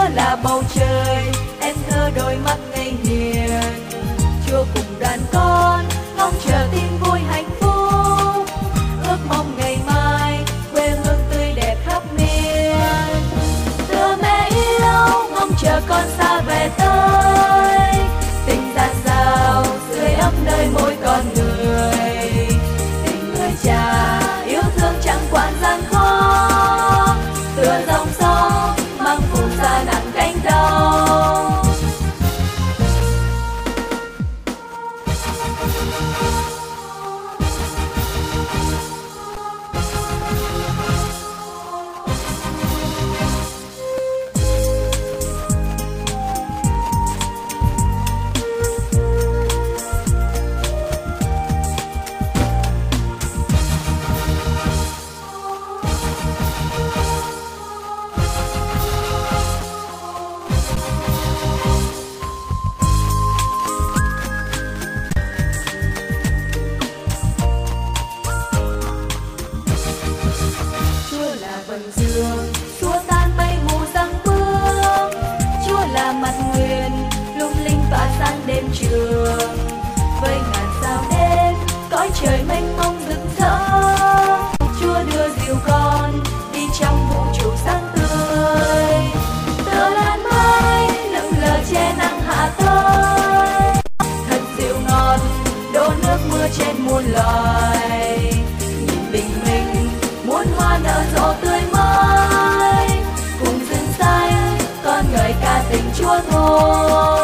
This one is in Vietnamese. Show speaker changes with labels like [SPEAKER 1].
[SPEAKER 1] Chúa là bầu trời, em thơ đôi mắt ngây hiền. Chúa cùng đàn con ngóng chờ tin vui hạnh phúc, ước mong ngày mai quê hương tươi đẹp khắp miền. Thưa mẹ yêu ngóng chờ con xa về tới, tình dạt dào sưởi ấm nơi mỗi con người. Tình người cha yêu thương chẳng quản gian khó, tựa dòng sông mang phù sa nặng cánh đau. Vầng dương xua tan mây mù răng bước, Chúa là mặt nguyện lung linh tỏa sáng đêm trường. Với ngàn sao đêm cõi trời mênh mông rực rỡ, Chúa đưa dìu con đi trong vũ trụ sáng tươi. Tựa lan mây lững lờ che nắng hạ tới, thật dịu ngọt đổ nước mưa trên muôn loài. Nhìn bình minh muôn hoa nở rộ tươi mới, cùng rừng xanh con ngợi ca tình Chúa thôi.